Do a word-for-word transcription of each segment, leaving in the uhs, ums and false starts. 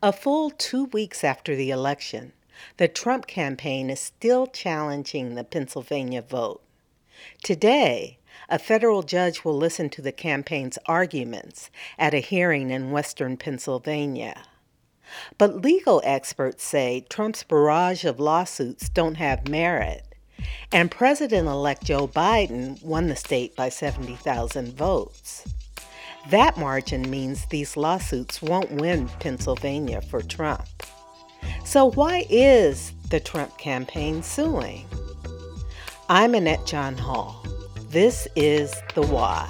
A full two weeks after the election, the Trump campaign is still challenging the Pennsylvania vote. Today, a federal judge will listen to the campaign's arguments at a hearing in western Pennsylvania. But legal experts say Trump's barrage of lawsuits don't have merit, and President-elect Joe Biden won the state by seventy thousand votes. That margin means these lawsuits won't win Pennsylvania for Trump. So why is the Trump campaign suing? I'm Annette John Hall. This is The Why.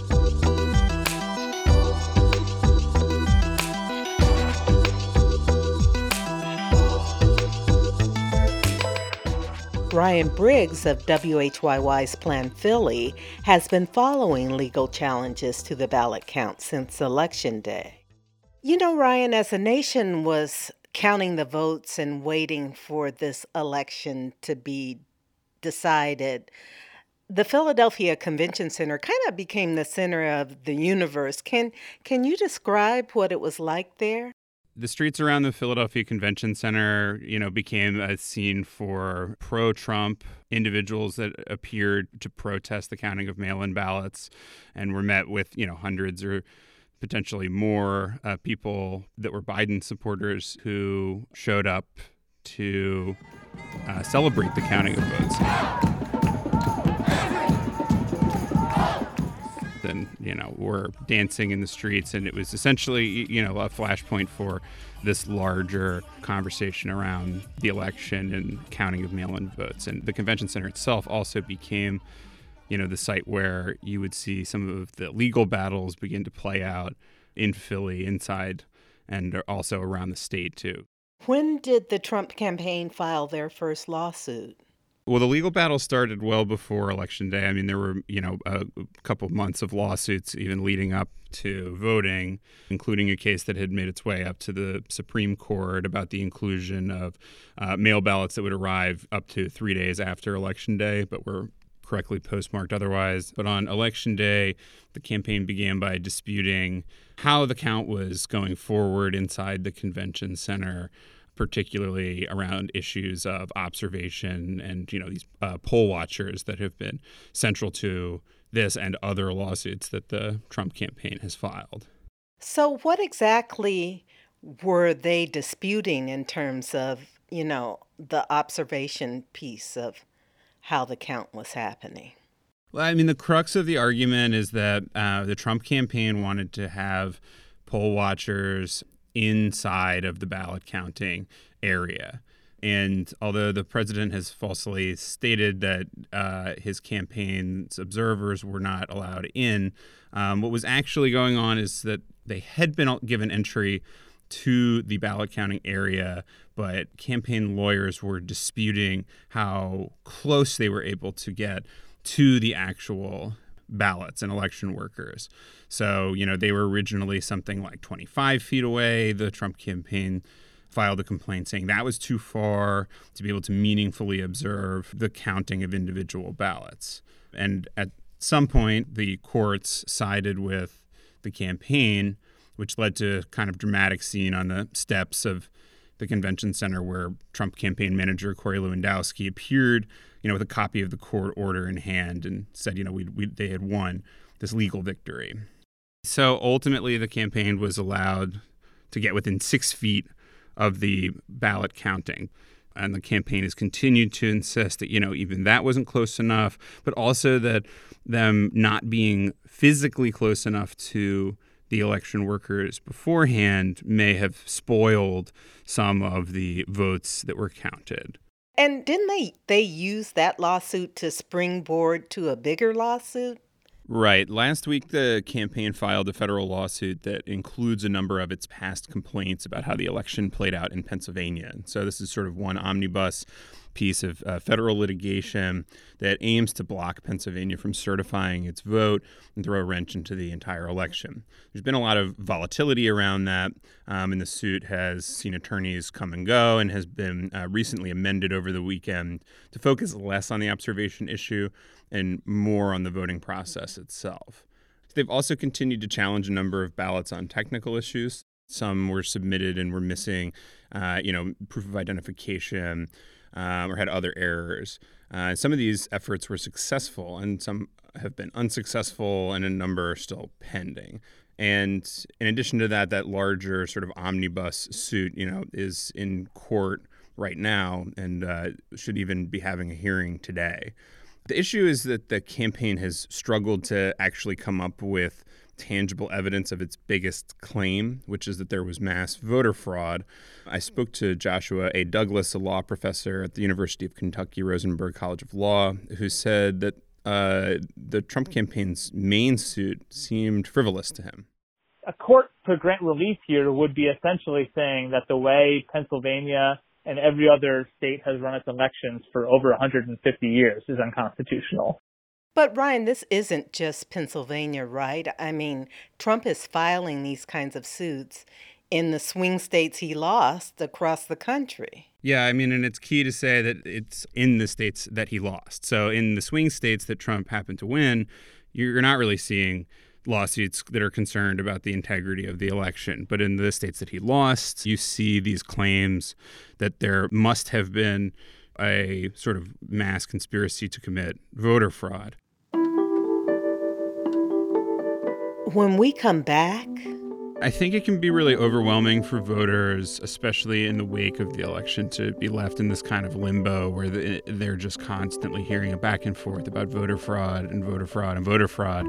Ryan Briggs of W H Y Y's Plan Philly has been following legal challenges to the ballot count since Election Day. You know, Ryan, as the nation was counting the votes and waiting for this election to be decided, the Philadelphia Convention Center kind of became the center of the universe. Can, can you describe what it was like there? The streets around the Philadelphia Convention Center, you know, became a scene for pro-Trump individuals that appeared to protest the counting of mail-in ballots and were met with, you know, hundreds or potentially more uh, people that were Biden supporters who showed up to uh, celebrate the counting of votes. And, you know, were dancing in the streets, and it was essentially, you know, a flashpoint for this larger conversation around the election and counting of mail-in votes. And the convention center itself also became, you know, the site where you would see some of the legal battles begin to play out in Philly, inside, and also around the state, too. When did the Trump campaign file their first lawsuit? Well, the legal battle started well before Election Day. I mean, there were, you know, a couple of months of lawsuits even leading up to voting, including a case that had made its way up to the Supreme Court about the inclusion of uh, mail ballots that would arrive up to three days after Election Day, but were correctly postmarked otherwise. But on Election Day, the campaign began by disputing how the count was going forward inside the convention center, particularly around issues of observation and, you know, these uh, poll watchers that have been central to this and other lawsuits that the Trump campaign has filed. So what exactly were they disputing in terms of, you know, the observation piece of how the count was happening? Well, I mean, the crux of the argument is that uh, the Trump campaign wanted to have poll watchers inside of the ballot counting area. And although the president has falsely stated that uh, his campaign's observers were not allowed in, um, what was actually going on is that they had been given entry to the ballot counting area, but campaign lawyers were disputing how close they were able to get to the actual ballots and election workers. So, you know, they were originally something like twenty-five feet away. The Trump campaign filed a complaint saying that was too far to be able to meaningfully observe the counting of individual ballots. And at some point, the courts sided with the campaign, which led to kind of dramatic scene on the steps of the convention center where Trump campaign manager Corey Lewandowski appeared, you know, with a copy of the court order in hand and said, you know, we, we they had won this legal victory. So ultimately, the campaign was allowed to get within six feet of the ballot counting. And the campaign has continued to insist that, you know, even that wasn't close enough, but also that them not being physically close enough to the election workers beforehand may have spoiled some of the votes that were counted. And didn't they, they use that lawsuit to springboard to a bigger lawsuit? Right. Last week, the campaign filed a federal lawsuit that includes a number of its past complaints about how the election played out in Pennsylvania. So this is sort of one omnibus piece of uh, federal litigation that aims to block Pennsylvania from certifying its vote and throw a wrench into the entire election. There's been a lot of volatility around that, um, and the suit has seen attorneys come and go and has been uh, recently amended over the weekend to focus less on the observation issue and more on the voting process itself. They've also continued to challenge a number of ballots on technical issues. Some were submitted and were missing, uh, you know, proof of identification um, or had other errors. Uh, some of these efforts were successful, and some have been unsuccessful, and a number are still pending. And in addition to that, that larger sort of omnibus suit, you know, is in court right now and uh, should even be having a hearing today. The issue is that the campaign has struggled to actually come up with tangible evidence of its biggest claim, which is that there was mass voter fraud. I spoke to Joshua A. Douglas, a law professor at the University of Kentucky Rosenberg College of Law, who said that uh, the Trump campaign's main suit seemed frivolous to him. A court to grant relief here would be essentially saying that the way Pennsylvania and every other state has run its elections for over one hundred fifty years is unconstitutional. But Ryan, this isn't just Pennsylvania, right? I mean, Trump is filing these kinds of suits in the swing states he lost across the country. Yeah, I mean, and it's key to say that it's in the states that he lost. So in the swing states that Trump happened to win, you're not really seeing lawsuits that are concerned about the integrity of the election. But in the states that he lost, you see these claims that there must have been a sort of mass conspiracy to commit voter fraud. When we come back, I think it can be really overwhelming for voters, especially in the wake of the election, to be left in this kind of limbo where they're just constantly hearing a back and forth about voter fraud and voter fraud and voter fraud.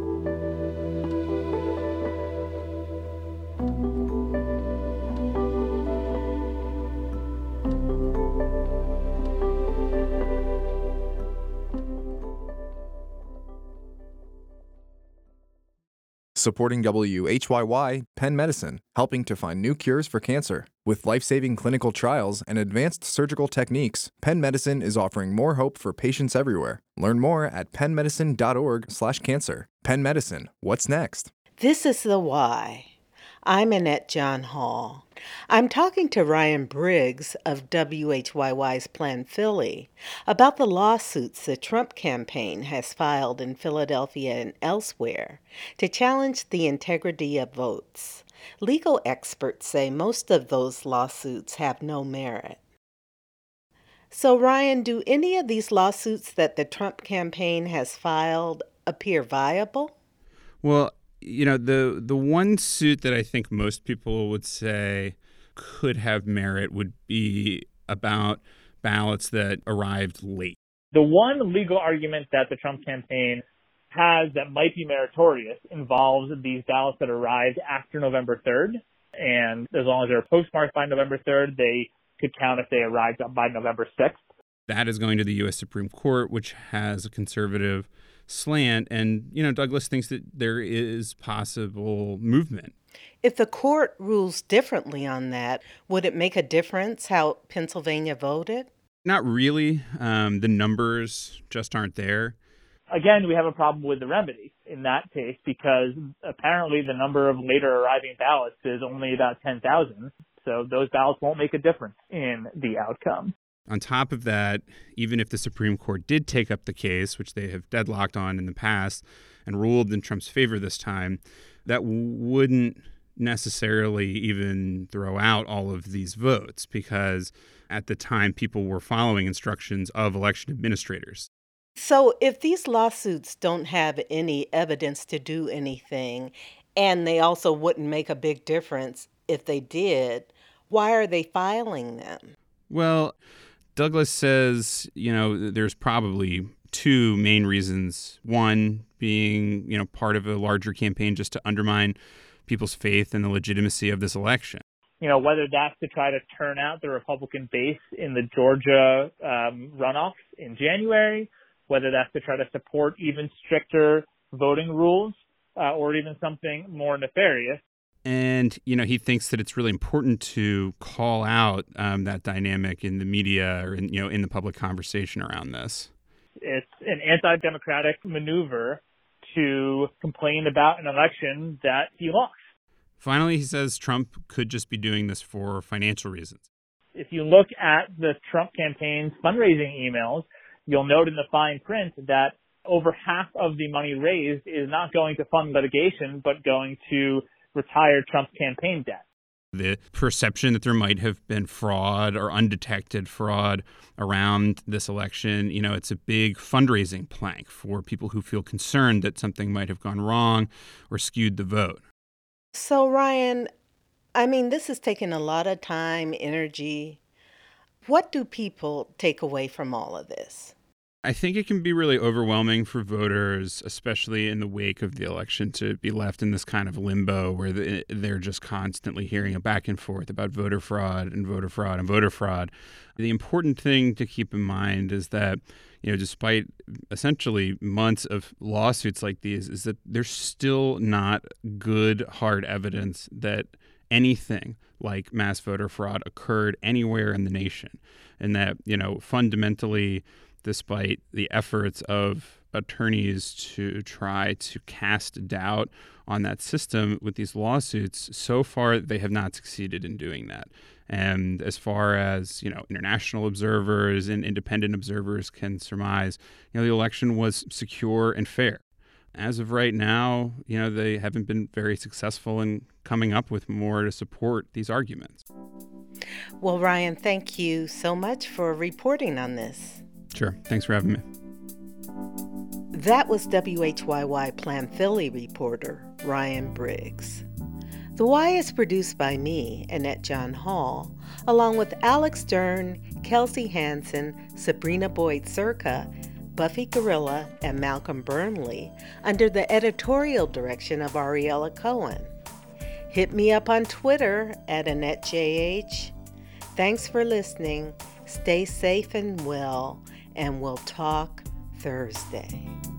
Supporting W H Y Y, Penn Medicine, helping to find new cures for cancer. With life-saving clinical trials and advanced surgical techniques, Penn Medicine is offering more hope for patients everywhere. Learn more at penn medicine dot org slash cancer. Penn Medicine, what's next? this is The Why. I'm Annette John Hall. I'm talking to Ryan Briggs of W H Y Y's Planned Philly about the lawsuits the Trump campaign has filed in Philadelphia and elsewhere to challenge the integrity of votes. Legal experts say most of those lawsuits have no merit. So, Ryan, do any of these lawsuits that the Trump campaign has filed appear viable? Well, you know, the the one suit that I think most people would say could have merit would be about ballots that arrived late. The one legal argument that the Trump campaign has that might be meritorious involves these ballots that arrived after November third. And as long as they're postmarked by November third, they could count if they arrived by November sixth. That is going to the U S Supreme Court, which has a conservative slant. And, you know, Douglas thinks that there is possible movement. If the court rules differently on that, would it make a difference how Pennsylvania voted? Not really. Um, the numbers just aren't there. Again, we have a problem with the remedy in that case because apparently the number of later arriving ballots is only about ten thousand. So those ballots won't make a difference in the outcome. On top of that, even if the Supreme Court did take up the case, which they have deadlocked on in the past and ruled in Trump's favor this time, that wouldn't necessarily even throw out all of these votes because at the time people were following instructions of election administrators. So if these lawsuits don't have any evidence to do anything, and they also wouldn't make a big difference if they did, why are they filing them? Well, Douglas says, you know, there's probably two main reasons. One being, you know, part of a larger campaign just to undermine people's faith in the legitimacy of this election. You know, whether that's to try to turn out the Republican base in the Georgia um, runoffs in January, whether that's to try to support even stricter voting rules, uh, or even something more nefarious. And, you know, he thinks that it's really important to call out um, that dynamic in the media or, in, you know, in the public conversation around this. It's an anti-democratic maneuver to complain about an election that he lost. Finally, he says Trump could just be doing this for financial reasons. If you look at the Trump campaign's fundraising emails, you'll note in the fine print that over half of the money raised is not going to fund litigation, but going to retire Trump's campaign debt. The perception that there might have been fraud or undetected fraud around this election, you know, it's a big fundraising plank for people who feel concerned that something might have gone wrong or skewed the vote. So, Ryan, I mean, this has taken a lot of time, energy. What do people take away from all of this? I think it can be really overwhelming for voters, especially in the wake of the election, to be left in this kind of limbo where they're just constantly hearing a back and forth about voter fraud and voter fraud and voter fraud. The important thing to keep in mind is that, you know, despite essentially months of lawsuits like these, is that there's still not good, hard evidence that anything like mass voter fraud occurred anywhere in the nation. And that, you know, fundamentally, despite the efforts of attorneys to try to cast doubt on that system with these lawsuits, so far they have not succeeded in doing that. And as far as, you know, international observers and independent observers can surmise, you know, the election was secure and fair. As of right now, you know, they haven't been very successful in coming up with more to support these arguments. Well, Ryan, thank you so much for reporting on this. Sure. Thanks for having me. That was W H Y Y Plan Philly reporter Ryan Briggs. The Y is produced by me, Annette John Hall, along with Alex Stern, Kelsey Hansen, Sabrina Boyd-Circa, Buffy Gorilla, and Malcolm Burnley, under the editorial direction of Ariella Cohen. Hit me up on Twitter at Annette J H. Thanks for listening. Stay safe and well, and we'll talk Thursday.